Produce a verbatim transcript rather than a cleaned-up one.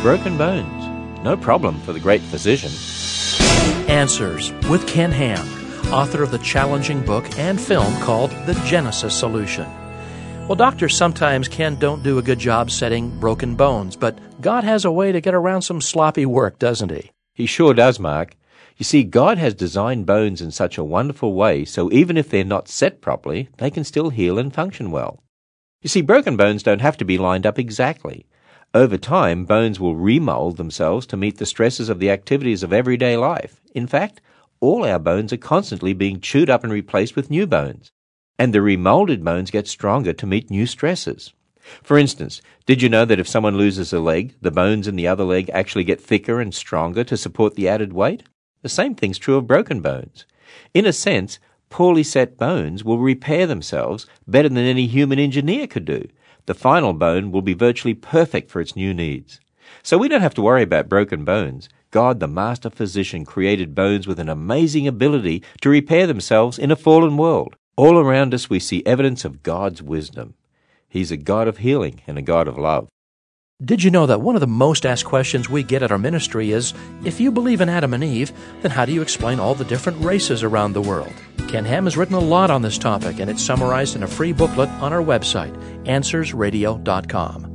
broken bones. No problem for the great physician. Answers with Ken Ham, author of the challenging book and film called The Genesis Solution. Well, doctors sometimes, Ken, don't do a good job setting broken bones, but God has a way to get around some sloppy work, doesn't he? He sure does, Mark. You see, God has designed bones in such a wonderful way, so even if they're not set properly, they can still heal and function well. You see, broken bones don't have to be lined up exactly. Over time, bones will remold themselves to meet the stresses of the activities of everyday life. In fact, all our bones are constantly being chewed up and replaced with new bones. And the remolded bones get stronger to meet new stresses. For instance, did you know that if someone loses a leg, the bones in the other leg actually get thicker and stronger to support the added weight? The same thing's true of broken bones. In a sense, poorly set bones will repair themselves better than any human engineer could do. The final bone will be virtually perfect for its new needs. So we don't have to worry about broken bones. God, the master physician, created bones with an amazing ability to repair themselves in a fallen world. All around us we see evidence of God's wisdom. He's a God of healing and a God of love. Did you know that one of the most asked questions we get at our ministry is, if you believe in Adam and Eve, then how do you explain all the different races around the world? Ken Ham has written a lot on this topic, and it's summarized in a free booklet on our website, answers radio dot com.